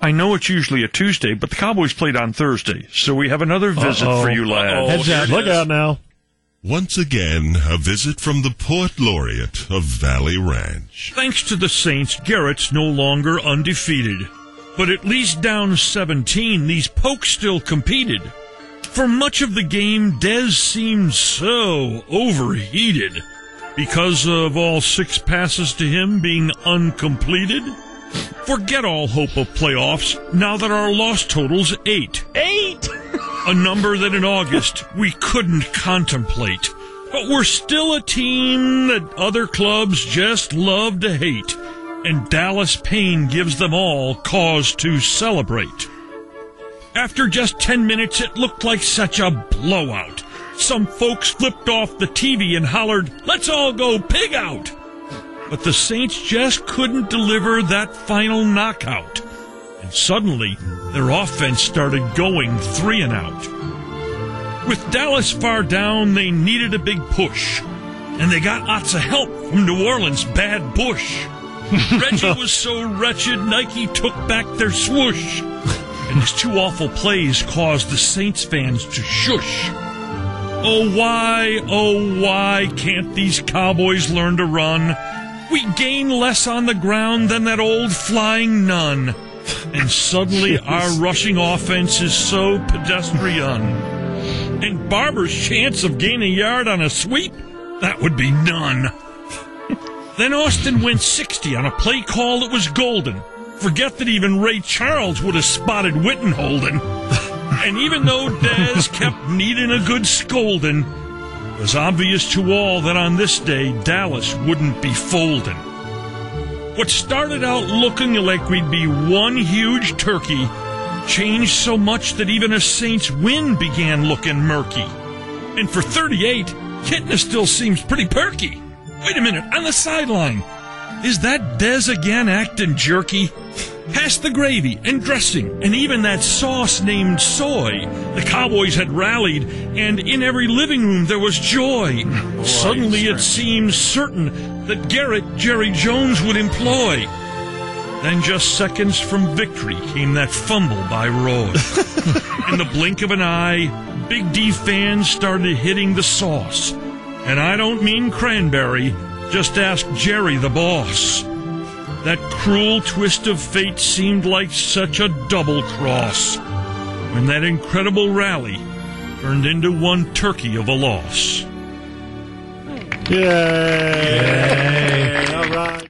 I know it's usually a Tuesday, but the Cowboys played on Thursday, so we have another visit for you, lad. Heads up. Look out now. Once again, a visit from the Poet Laureate of Valley Ranch. Thanks to the Saints, Garrett's no longer undefeated. But at least down 17, these pokes still competed. For much of the game, Dez seemed so overheated because of all 6 passes to him being uncompleted. Forget all hope of playoffs now that our loss total's 8. 8! A number that in August we couldn't contemplate. But we're still a team that other clubs just love to hate. And Dallas Payne gives them all cause to celebrate. After just 10 minutes, it looked like such a blowout. Some folks flipped off the TV and hollered, "Let's all go pig out!" But the Saints just couldn't deliver that final knockout. And suddenly, their offense started going 3 and out. With Dallas far down, they needed a big push. And they got lots of help from New Orleans' bad Bush. Reggie was so wretched, Nike took back their swoosh. And his 2 awful plays caused the Saints fans to shush. Oh, why can't these Cowboys learn to run? We gain less on the ground than that old flying nun. And suddenly our rushing offense is so pedestrian. And Barber's chance of gaining a yard on a sweep? That would be none. Then Austin went 60 on a play call that was golden. Forget that even Ray Charles would have spotted Wittenholden. And even though Dez kept needing a good scolding, it was obvious to all that on this day Dallas wouldn't be folding. What started out looking like we'd be one huge turkey changed so much that even a Saints win began looking murky. And for 38, Kitna still seems pretty perky. Wait a minute, on the sideline, is that Dez again acting jerky? Pass the gravy and dressing and even that sauce named soy. The Cowboys had rallied, and in every living room there was joy. Suddenly it seemed certain that Garrett Jerry Jones would employ. Then just seconds from victory came that fumble by Roy. In the blink of an eye, Big D fans started hitting the sauce. And I don't mean cranberry, just ask Jerry the boss. That cruel twist of fate seemed like such a double cross when that incredible rally turned into one turkey of a loss. Yay! All right.